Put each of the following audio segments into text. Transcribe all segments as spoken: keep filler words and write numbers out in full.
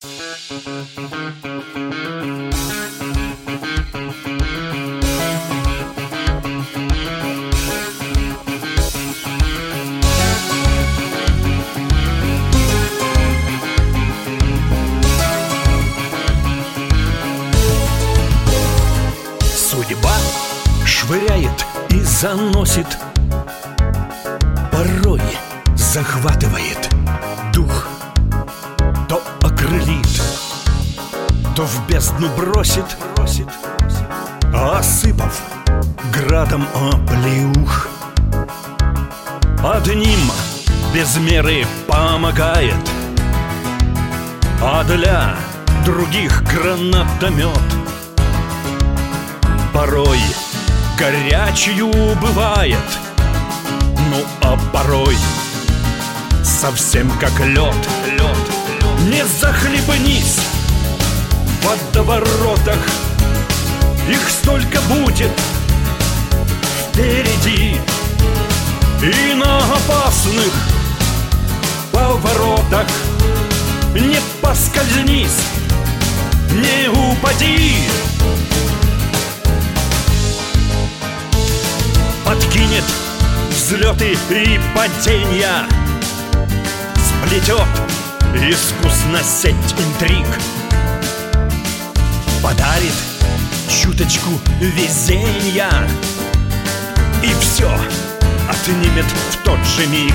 Судьба швыряет и заносит, порой захватывает дух. То окрылит, то в бездну бросит, осыпав градом оплеух. Одним без меры помогает, а для других гранатомет. Порой горячую бывает, ну а порой совсем как лед, лед. Не захлебнись в водоворотах, их столько будет впереди. И на опасных поворотах не поскользнись, не упади. Подкинет взлеты и падения, сплетет искусно сеть интриг, подарит чуточку везения и все отнимет в тот же миг.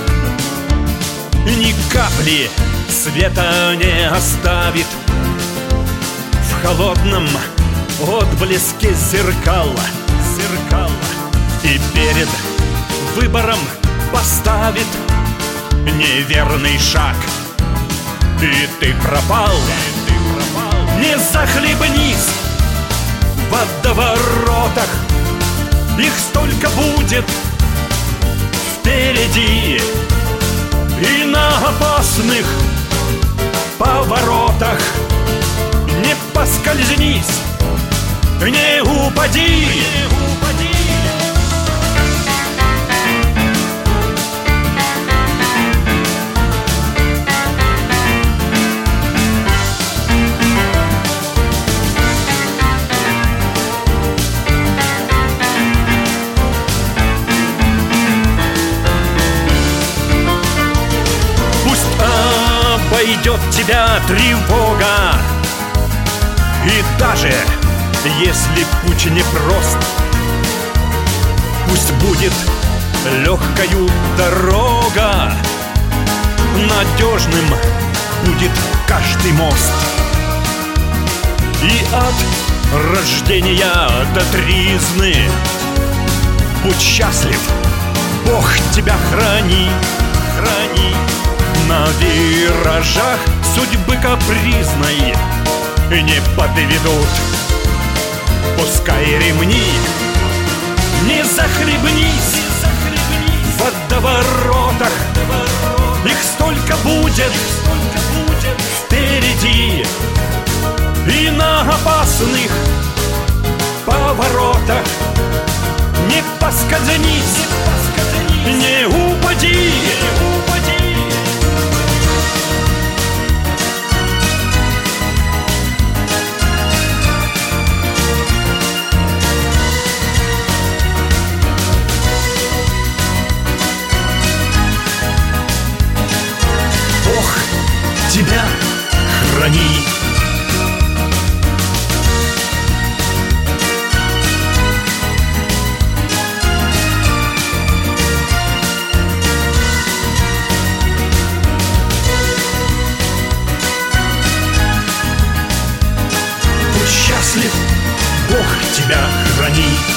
Ни капли света не оставит в холодном отблеске зеркала, зеркала. И перед выбором поставит неверный шаг, и ты пропал, и ты пропал. Не захлебнись в водоворотах, их столько будет впереди. И на опасных поворотах не поскользнись, не упади, не упади. Обойдет тебя тревога, и даже если путь непрост, пусть будет легкою дорога, надежным будет каждый мост. И от рождения до тризны будь счастлив, Бог тебя храни, храни. На виражах судьбы капризной не подведут, пускай ремни. Не захлебнись в водоворотах, их столько будет впереди. И на опасных поворотах не поскользнись, не упади. Тебя храни. Будь счастлив, Бог тебя храни.